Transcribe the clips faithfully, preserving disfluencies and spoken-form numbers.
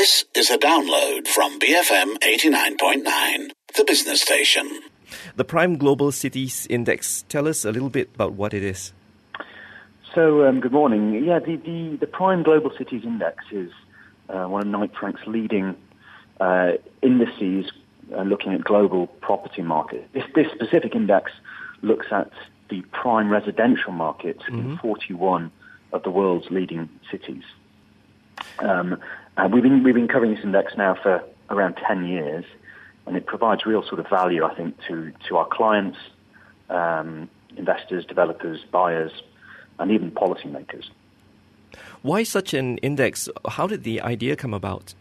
This is a download from B F M eighty-nine point nine, the business station. The Prime Global Cities Index. Tell us a little bit about what it is. So, um, good morning. Yeah, the, the, the Prime Global Cities Index is uh, one of Knight Frank's leading uh, indices uh, looking at global property market. This, this specific index looks at the prime residential market mm-hmm. in forty-one of the world's leading cities. Um, and we've been we've been covering this index now for around ten years, and it provides real sort of value, I think, to to our clients, um, investors, developers, buyers, and even policymakers. Why such an index? How did the idea come about?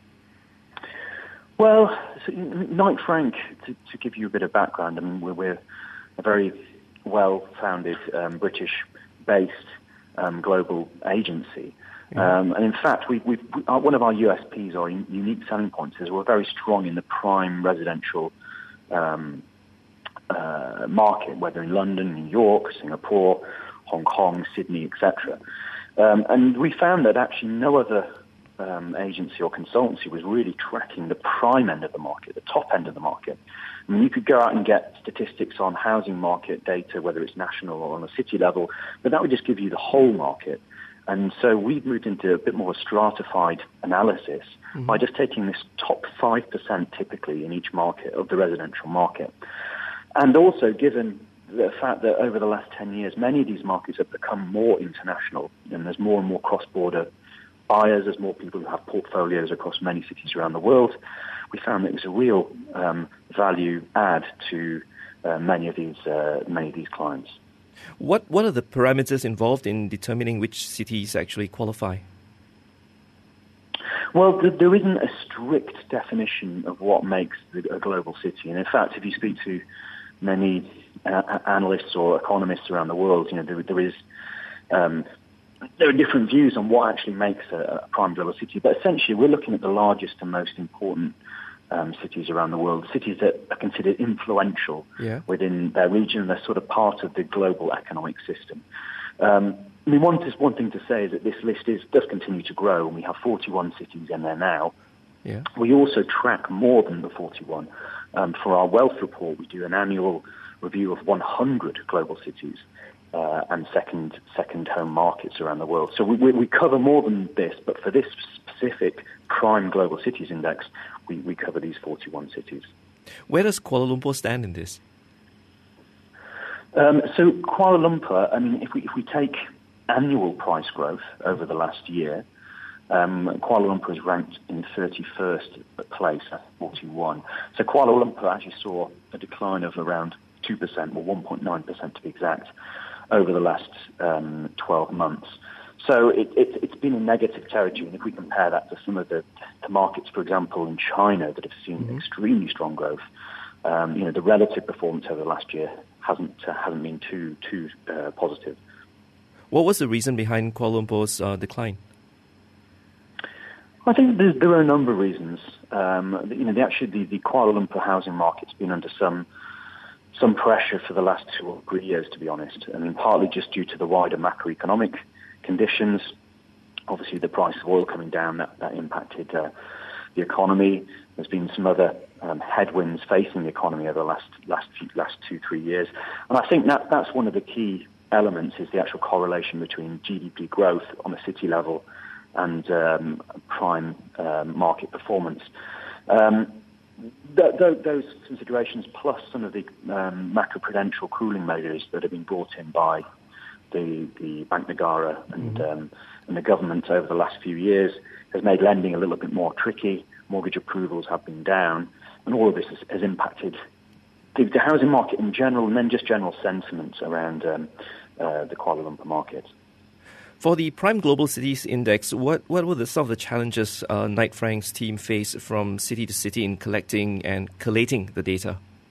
Well, so Knight Frank, to, to give you a bit of background, I mean, we're, we're a very well-founded um, British-based um, global agency. Yeah. Um, and in fact, we, we've, we, one of our U S Ps, or unique selling points, is we're very strong in the prime residential um, uh, market, whether in London, New York, Singapore, Hong Kong, Sydney, et cetera. Um, and we found that actually no other um, agency or consultancy was really tracking the prime end of the market, the top end of the market. I mean, you could go out and get statistics on housing market data, whether it's national or on a city level, but that would just give you the whole market. And so we've moved into a bit more of a stratified analysis mm-hmm. by just taking this top five percent typically in each market of the residential market. And also given the fact that over the last ten years, many of these markets have become more international, and there's more and more cross-border buyers, there's more people who have portfolios across many cities around the world, we found that it was a real um, value add to uh, many of these uh, many of these clients. What what are the parameters involved in determining which cities actually qualify? Well, th- there isn't a strict definition of what makes a global city. And in fact, if you speak to many uh, analysts or economists around the world, you know, there, there is um, there are different views on what actually makes a, a prime global city. But essentially, we're looking at the largest and most important Um, cities around the world, cities that are considered influential yeah. within their region. They're sort of part of the global economic system. Um, I mean, one, one thing to say is that this list is does continue to grow, and we have forty-one cities in there now. Yeah. We also track more than the forty-one. Um, for our wealth report, we do an annual review of one hundred global cities uh, and second second home markets around the world. So we, we, we cover more than this, but for this specific Prime Global Cities Index, we, we cover these forty-one cities. Where does Kuala Lumpur stand in this? Um, so Kuala Lumpur, I mean, if we if we take annual price growth over the last year, um, Kuala Lumpur is ranked in thirty-first place at forty-one. So Kuala Lumpur actually saw a decline of around two percent, or one point nine percent to be exact, over the last um, twelve months. So it, it, it's been in negative territory, and if we compare that to some of the, the markets, for example, in China that have seen mm-hmm. extremely strong growth, um, you know, the relative performance over the last year hasn't uh, hasn't been too too uh, positive. What was the reason behind Kuala Lumpur's uh, decline? I think there, there are a number of reasons. Um, you know, the, actually, the, the Kuala Lumpur housing market's been under some some pressure for the last two or three years, to be honest. I mean, partly just due to the wider macroeconomic conditions. Obviously, the price of oil coming down, that, that impacted uh, the economy. There's been some other um, headwinds facing the economy over the last last few, last two, three years. And I think that that's one of the key elements is the actual correlation between G D P growth on a city level and um, prime um, market performance. Um, th- th- those considerations, plus some of the um, macroprudential cooling measures that have been brought in by The, the Bank Negara and, mm-hmm. um, and the government over the last few years has made lending a little bit more tricky. Mortgage approvals have been down, and all of this has, has impacted the, the housing market in general, and then just general sentiments around um, uh, the Kuala Lumpur market. For the Prime Global Cities Index, what, what were the, some of the challenges uh, Knight Frank's team faced from city to city in collecting and collating the data?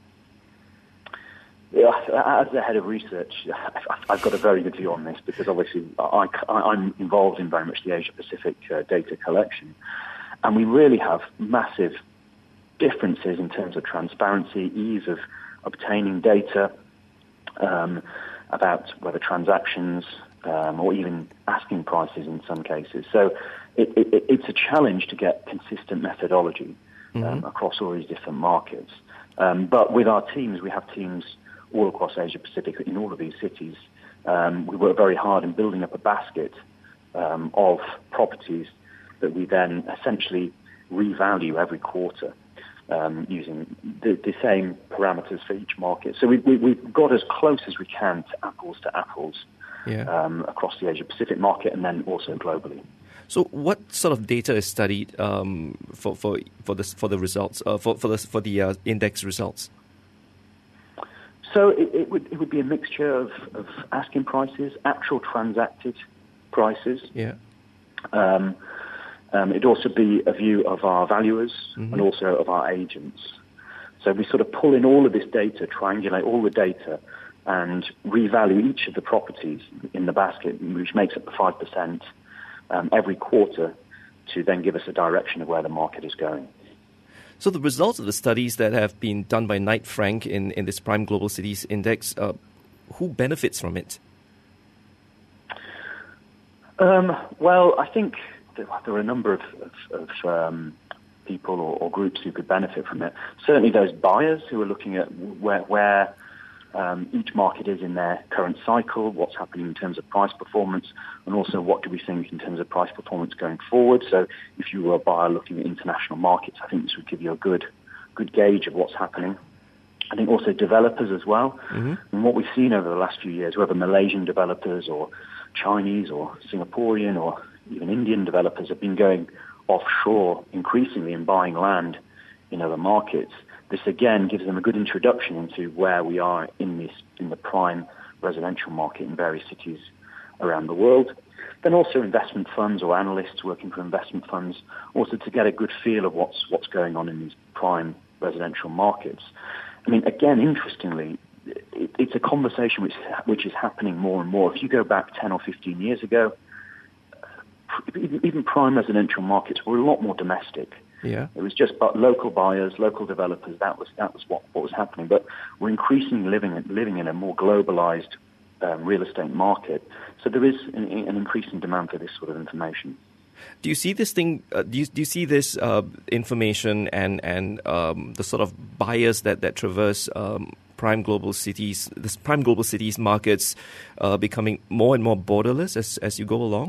Yeah, as the head of research, I've got a very good view on this because obviously I, I'm involved in very much the Asia-Pacific uh, data collection, and we really have massive differences in terms of transparency, ease of obtaining data, um, about whether transactions um, or even asking prices in some cases. So it, it, it's a challenge to get consistent methodology um, mm-hmm. across all these different markets. Um, but with our teams, we have teams all across Asia Pacific in all of these cities. Um, we work very hard in building up a basket um, of properties that we then essentially revalue every quarter um, using the, the same parameters for each market. So we, we, we've got as close as we can to apples to apples yeah. um, across the Asia Pacific market and then also globally. So, what sort of data is studied um, for for for the for the results uh, for for the for the uh, index results? So it, it would it would be a mixture of, of asking prices, actual transacted prices. Yeah. Um, um, it'd also be a view of our valuers mm-hmm. and also of our agents. So we sort of pull in all of this data, triangulate all the data, and revalue each of the properties in the basket, which makes up the five percent. Um, every quarter to then give us a direction of where the market is going. So the results of the studies that have been done by Knight Frank in, in this Prime Global Cities Index, uh, who benefits from it? Um, well, I think there, there are a number of, of, of um, people or, or groups who could benefit from it. Certainly those buyers who are looking at where, where Um, each market is in their current cycle, what's happening in terms of price performance, and also what do we think in terms of price performance going forward. So if you were a buyer looking at international markets, I think this would give you a good good gauge of what's happening. I think also developers as well. Mm-hmm. And what we've seen over the last few years, whether Malaysian developers or Chinese or Singaporean or even Indian developers have been going offshore increasingly and buying land in other markets. This again gives them a good introduction into where we are in this in the prime residential market in various cities around the world. Then also investment funds or analysts working for investment funds, also to get a good feel of what's what's going on in these prime residential markets. I mean, again, interestingly, it, it's a conversation which which is happening more and more. If you go back ten or fifteen years ago, even prime residential markets were a lot more domestic. Yeah. It was just local buyers, local developers. That was that was what, what was happening. But we're increasingly living living in a more globalized um, real estate market. So there is an, an increasing demand for this sort of information. Do you see this thing? Uh, do you do you see this uh, information and and um, the sort of buyers that that traverse um, prime global cities, this prime global cities markets, uh, becoming more and more borderless as as you go along?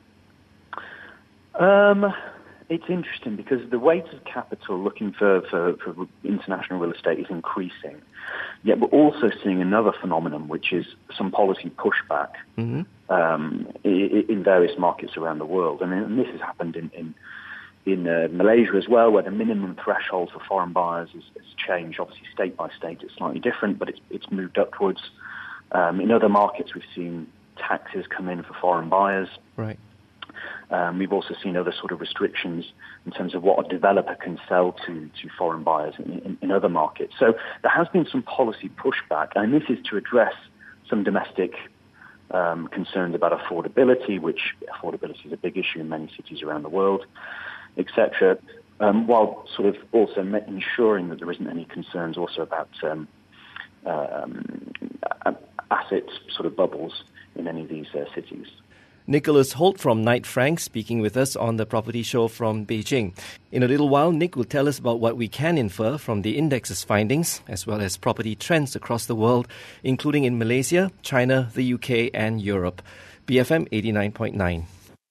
Um. It's interesting because the weight of capital looking for, for, for international real estate is increasing. Yet we're also seeing another phenomenon, which is some policy pushback mm-hmm. um, in, in various markets around the world. I mean, and this has happened in in, in uh, Malaysia as well, where the minimum threshold for foreign buyers has, has changed. Obviously, state by state, it's slightly different, but it's it's moved upwards. Um, in other markets, we've seen taxes come in for foreign buyers. Right. Um, we've also seen other sort of restrictions in terms of what a developer can sell to, to foreign buyers in, in, in other markets. So there has been some policy pushback, and this is to address some domestic um, concerns about affordability, which affordability is a big issue in many cities around the world, et cetera, um, while sort of also ensuring that there isn't any concerns also about um, um, asset sort of bubbles in any of these uh, cities. Nicholas Holt from Knight Frank speaking with us on the Property Show from Beijing. In a little while, Nick will tell us about what we can infer from the index's findings, as well as property trends across the world, including in Malaysia, China, the U K and Europe. B F M eighty-nine point nine.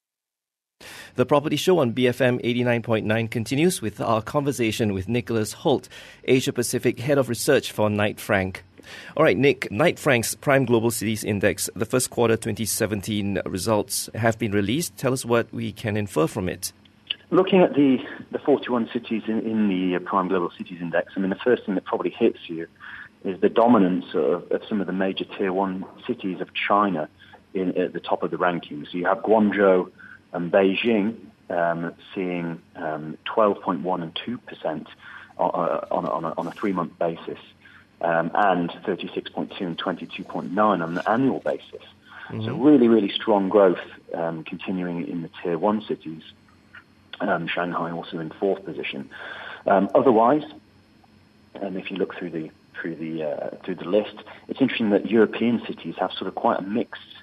The Property Show on B F M eighty-nine point nine continues with our conversation with Nicholas Holt, Asia Pacific Head of Research for Knight Frank. All right, Nick, Knight Frank's Prime Global Cities Index, the first quarter twenty seventeen results have been released. Tell us what we can infer from it. Looking at the, the forty-one cities in, in the Prime Global Cities Index, I mean, the first thing that probably hits you is the dominance of, of some of the major tier one cities of China in, at the top of the rankings. So you have Guangzhou and Beijing um, seeing um, twelve point one and two percent on, on, on, a, on a three-month basis. Um, and thirty-six point two and twenty-two point nine on an annual basis. Mm-hmm. So really, really strong growth um, continuing in the tier one cities. Um, Shanghai also in fourth position. Um, otherwise, and if you look through the through the uh, through the list, it's interesting that European cities have sort of quite a mixed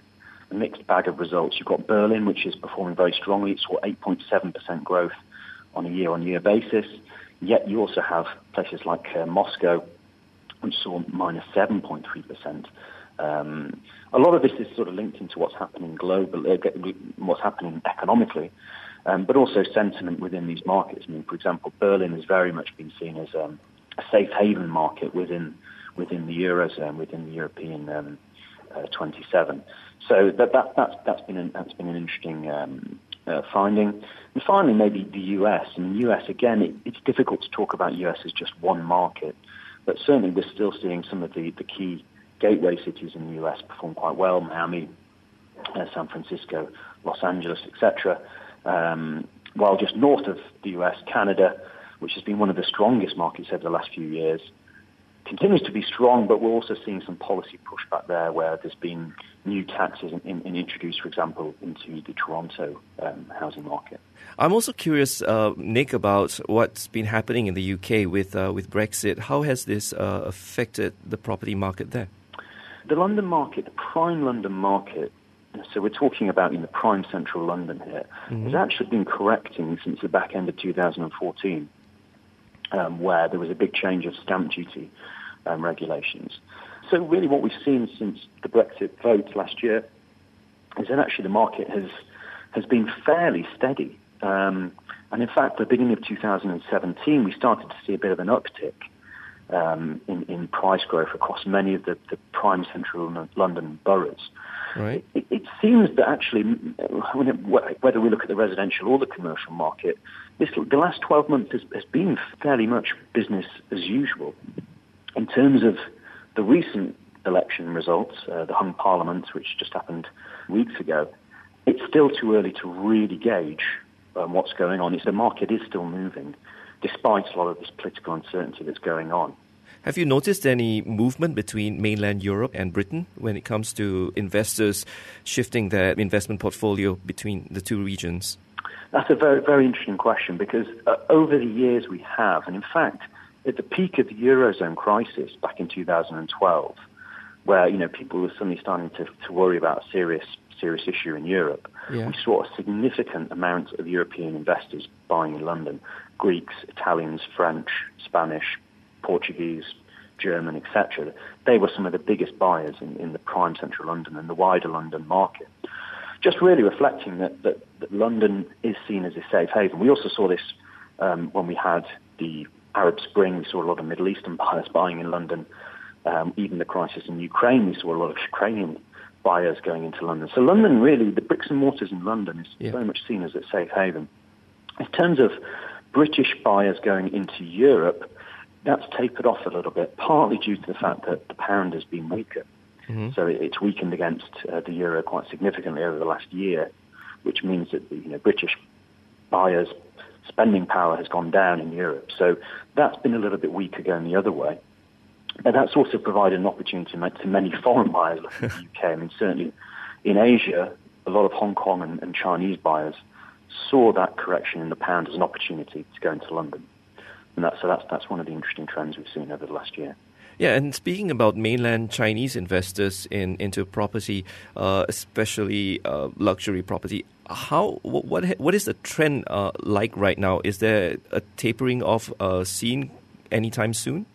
a mixed bag of results. You've got Berlin, which is performing very strongly. It saw eight point seven percent growth on a year-on-year basis. Yet you also have places like uh, Moscow, which saw minus seven point three percent. Um, a lot of this is sort of linked into what's happening globally, uh, what's happening economically, um, but also sentiment within these markets. I mean, for example, Berlin has very much been seen as um, a safe haven market within within the Eurozone, within the European um, uh, twenty-seven. So that, that that's that's been an, that's been an interesting um, uh, finding. And finally, maybe the U S. In the U S, again, it, it's difficult to talk about U S as just one market, but certainly we're still seeing some of the, the key gateway cities in the U S perform quite well: Miami, uh, San Francisco, Los Angeles, et cetera. Um, while just north of the U S, Canada, which has been one of the strongest markets over the last few years, continues to be strong, but we're also seeing some policy pushback there where there's been new taxes in, in, in introduced, for example, into the Toronto um, housing market. I'm also curious, uh, Nick, about what's been happening in the U K with uh, with Brexit. How has this uh, affected the property market there? The London market, the prime London market, so we're talking about in the prime central London here, mm-hmm. has actually been correcting since the back end of two thousand fourteen, um, where there was a big change of stamp duty um, regulations. So really what we've seen since the Brexit vote last year is that actually the market has has been fairly steady. Um, and in fact, at the beginning of two thousand seventeen, we started to see a bit of an uptick um, in, in price growth across many of the, the prime central London boroughs. Right. It, it seems that actually, when it, whether we look at the residential or the commercial market, this, the last twelve months has, has been fairly much business as usual. In terms of the recent election results, uh, the hung parliament, which just happened weeks ago, it's still too early to really gauge um, what's going on. It's, the market is still moving, despite a lot of this political uncertainty that's going on. Have you noticed any movement between mainland Europe and Britain when it comes to investors shifting their investment portfolio between the two regions? That's a very, very interesting question because uh, over the years we have, and in fact, at the peak of the Eurozone crisis back in two thousand twelve, where, you know, people were suddenly starting to, to worry about a serious, serious issue in Europe, yeah. we saw a significant amount of European investors buying in London. Greeks, Italians, French, Spanish, Portuguese, German, et cetera. They were some of the biggest buyers in, in the prime central London and the wider London market. Just really reflecting that, that, that London is seen as a safe haven. We also saw this um, when we had the Arab Spring. We saw a lot of Middle Eastern buyers buying in London. Um, even the crisis in Ukraine, we saw a lot of Ukrainian buyers going into London. So London really, the bricks and mortars in London is yeah. very much seen as a safe haven. In terms of British buyers going into Europe, that's tapered off a little bit, partly due to the fact that the pound has been weaker. Mm-hmm. So it's weakened against uh, the euro quite significantly over the last year, which means that the you know, British buyers' spending power has gone down in Europe. So that's been a little bit weaker going the other way. But that's also provided an opportunity to many foreign buyers looking at the U K. I mean, certainly in Asia, a lot of Hong Kong and, and Chinese buyers saw that correction in the pound as an opportunity to go into London. And that, so that's that's one of the interesting trends we've seen over the last year. Yeah, and speaking about mainland Chinese investors in into property, uh, especially uh, luxury property, how what what is the trend uh, like right now? Is there a tapering off uh, seen anytime soon?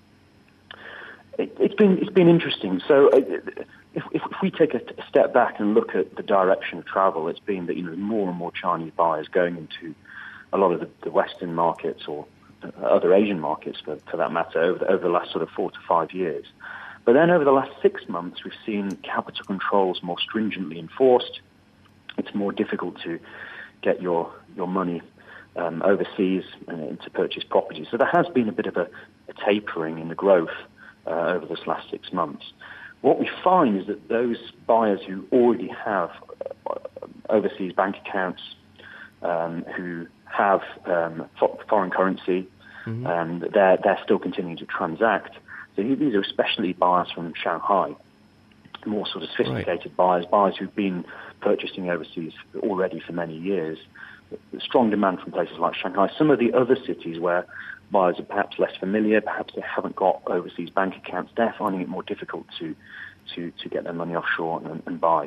It, it's been it's been interesting. So uh, if, if we take a, a step back and look at the direction of travel, it's been that you know more and more Chinese buyers going into a lot of the, the Western markets or other Asian markets, for, for that matter, over the, over the last sort of four to five years. But then over the last six months, we've seen capital controls more stringently enforced. It's more difficult to get your your money um, overseas uh, to purchase property. So there has been a bit of a, a tapering in the growth uh, over this last six months. What we find is that those buyers who already have uh, overseas bank accounts, um, who have um, fo- foreign currency, mm-hmm. and they're they're still continuing to transact. So these are especially buyers from Shanghai, more sort of sophisticated right. buyers, buyers who've been purchasing overseas already for many years. Strong demand from places like Shanghai. Some of the other cities where buyers are perhaps less familiar, perhaps they haven't got overseas bank accounts, they're finding it more difficult to to, to get their money offshore and, and buy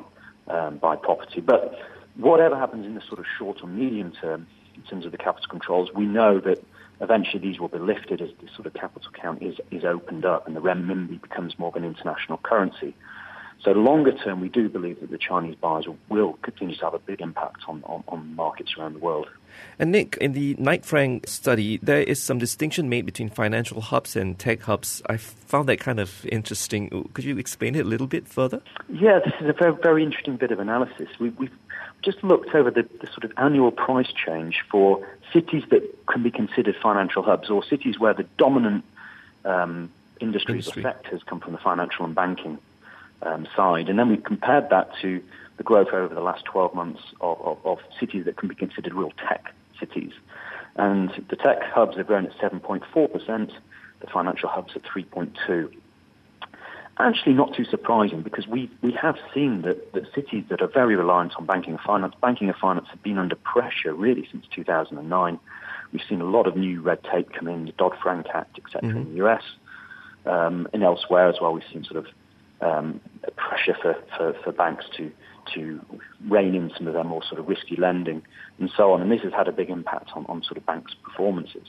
um, buy property. But whatever happens in the sort of short or medium term, in terms of the capital controls, we know that eventually these will be lifted as the sort of capital count is, is opened up and the renminbi becomes more of an international currency. So longer term, we do believe that the Chinese buyers will, will continue to have a big impact on, on, on markets around the world. And Nick, in the Knight Frank study, there is some distinction made between financial hubs and tech hubs. I found that kind of interesting. Could you explain it a little bit further? Yeah, this is a very, very interesting bit of analysis. We, we've just looked over the, the sort of annual price change for cities that can be considered financial hubs, or cities where the dominant um, industries Industry. or sectors come from the financial and banking um, side. And then we compared that to the growth over the last twelve months of, of, of cities that can be considered real tech cities. And the tech hubs have grown at seven point four percent, the financial hubs at three point two percent. Actually not too surprising, because we, we have seen that, that cities that are very reliant on banking and finance, banking and finance have been under pressure really since two thousand nine. We've seen a lot of new red tape come in, the Dodd-Frank Act, et cetera, mm-hmm. in the U S. Um, and elsewhere as well, we've seen sort of um, pressure for, for, for banks to to rein in some of their more sort of risky lending and so on. And this has had a big impact on, on sort of banks' performances.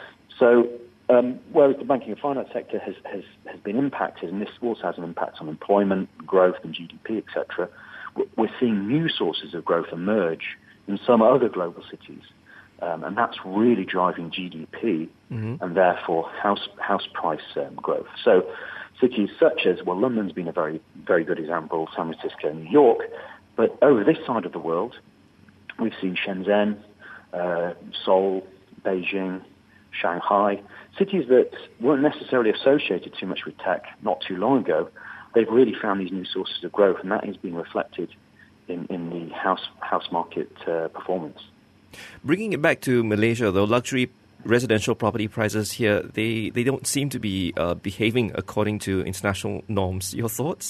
So um, whereas the banking and finance sector has, has, has been impacted, and this also has an impact on employment, growth and G D P, et cetera, we're seeing new sources of growth emerge in some other global cities. Um, and that's really driving G D P mm-hmm. and therefore house house price um, growth. So cities such as, well, London's been a very, very good example, San Francisco, New York, but over this side of the world, we've seen Shenzhen, uh, Seoul, Beijing, Shanghai, cities that weren't necessarily associated too much with tech not too long ago. They've really found these new sources of growth, and that is being reflected in, in the house house market uh, performance. Bringing it back to Malaysia, though, luxury residential property prices here, they, they don't seem to be uh, behaving according to international norms. Your thoughts?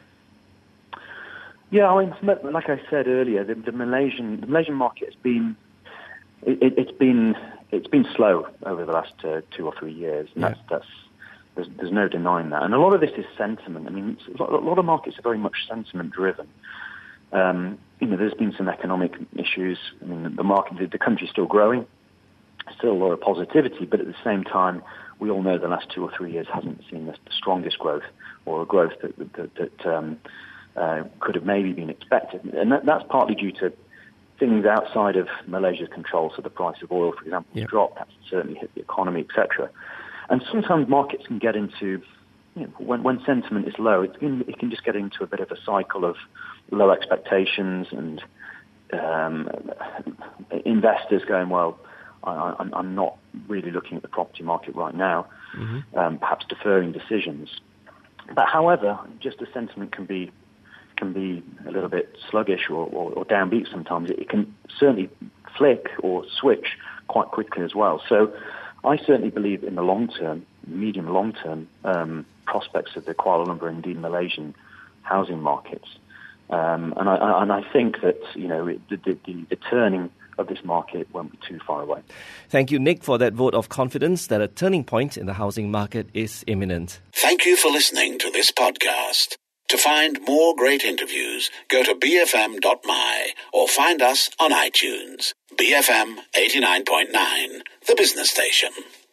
Yeah, I mean, like I said earlier, the, the Malaysian the Malaysian market has been it, it's been it's been slow over the last uh, two or three years, and yeah. that's that's there's, there's no denying that. And a lot of this is sentiment. I mean, a lot of markets are very much sentiment driven. Um, you know, there's been some economic issues. I mean, the market, the, the country's still growing. Still a lot of positivity, but at the same time, we all know the last two or three years hasn't seen the strongest growth, or a growth that, that, that um, uh, could have maybe been expected. And that, that's partly due to things outside of Malaysia's control. So the price of oil, for example, has yeah. dropped. That's certainly hit the economy, et cetera. And sometimes markets can get into, you know, when, when sentiment is low, it can, it can just get into a bit of a cycle of low expectations and um, investors going, well, I, I'm not really looking at the property market right now, mm-hmm. um, perhaps deferring decisions. But however, just the sentiment can be can be a little bit sluggish or, or, or downbeat sometimes. It, it can certainly flick or switch quite quickly as well. So I certainly believe in the long term, medium long term um, prospects of the Kuala Lumpur and indeed Malaysian housing markets. Um, and I and I think that, you know, the, the, the, the turning of this market won't be too far away. Thank you, Nick, for that vote of confidence that a turning point in the housing market is imminent. Thank you for listening to this podcast. To find more great interviews, go to b f m dot m y or find us on iTunes. B F M eighty-nine point nine, the business station.